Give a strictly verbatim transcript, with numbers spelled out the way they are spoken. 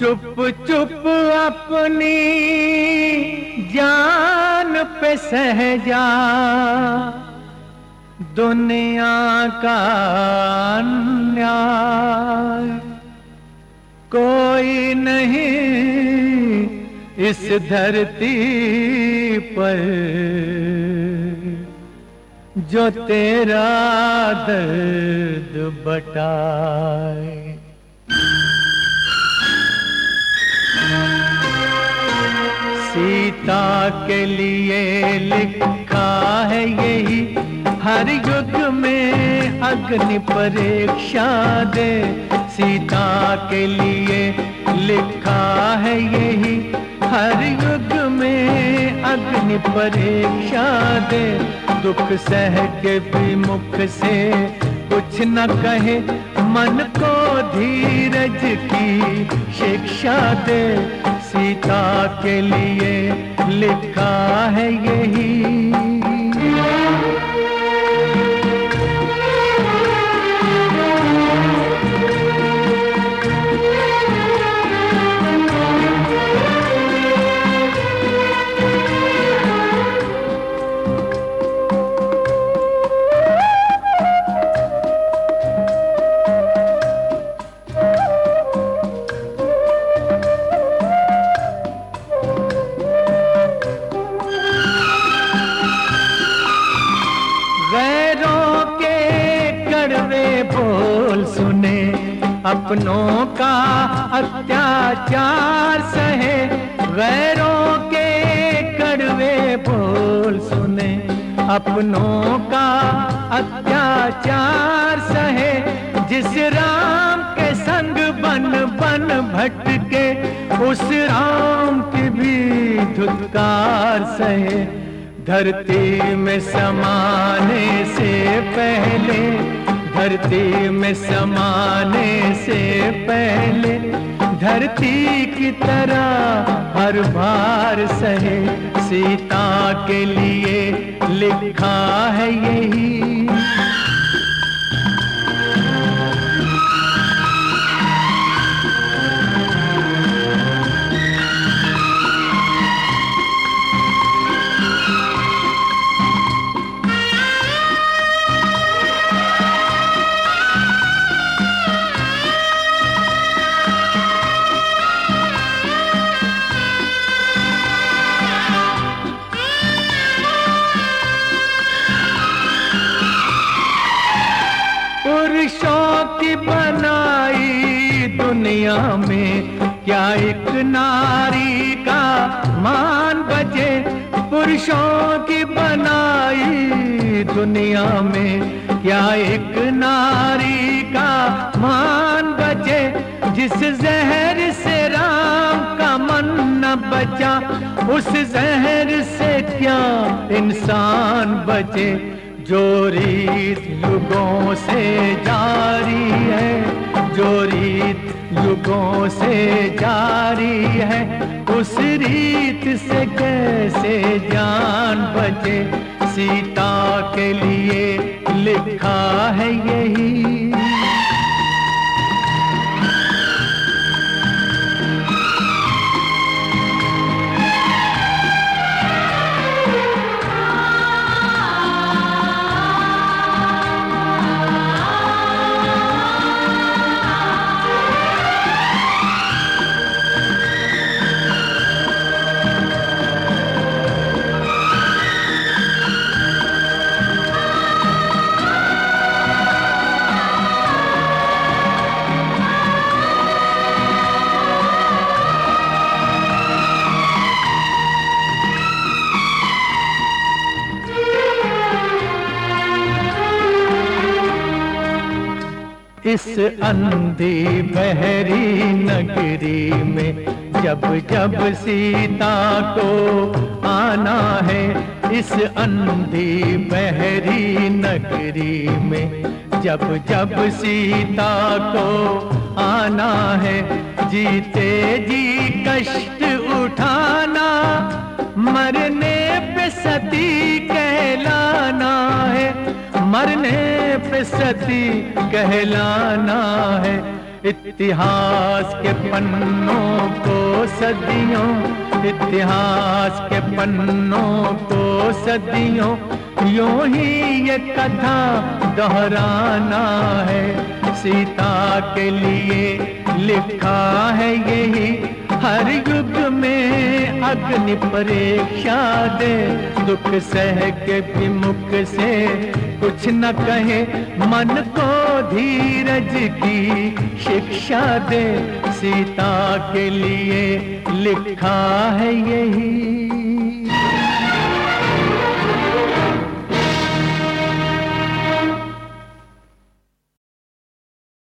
चुप चुप अपनी जान पे सहजा दुनिया का अन्याय। कोई नहीं इस धरती पर जो तेरा दर्द बटाए। सीता के लिए लिखा है यही, हर युग में अग्नि परीक्षा दे। सीता के लिए लिखा है यही, हर युग में अग्नि परीक्षा दे। दुख सह के भी मुख से कुछ न कहे, मन को धीरज की शिक्षा दे। सीता के लिए लिखा है यही। अपनों का अत्याचार सहे, गैरों के कड़वे बोल सुने। अपनों का अत्याचार सहे, जिस राम के संग बन बन भटके, उस राम की भी धुतकार सहे। धरती में समाने से पहले, धरती में समाने से पहले, धरती की तरह हर भार सहे। सीता के लिए लिखा है यही। पुरुषों की बनाई दुनिया में क्या एक नारी का मान बचे। पुरुषों की बनाई दुनिया में क्या एक नारी का मान बचे। जिस जहर से राम का मन न बचा, उस जहर से क्या इंसान बचे। जो रीत युगों से जारी है, जो रीत युगों से जारी है, उस रीत से कैसे जान बचे। सीता के लिए लिखा है यही। इस अंधी बहरी नगरी में जब जब सीता को आना है, इस अंधी बहरी नगरी में जब जब सीता को आना है, जीते जी कष्ट उठाना, मरने पे सती कहलाना है, मरने पे सती कहलाना है। इतिहास के पन्नों को सदियों, इतिहास के पन्नों को सदियों यूं ही ये कथा दोहराना है। सीता के लिए लिखा है यही, हर युग में अग्नि परीक्षा दे, दुख सह के भी मुख से कुछ न कहे, मन को धीरज की शिक्षा दे। सीता के लिए लिखा है यही।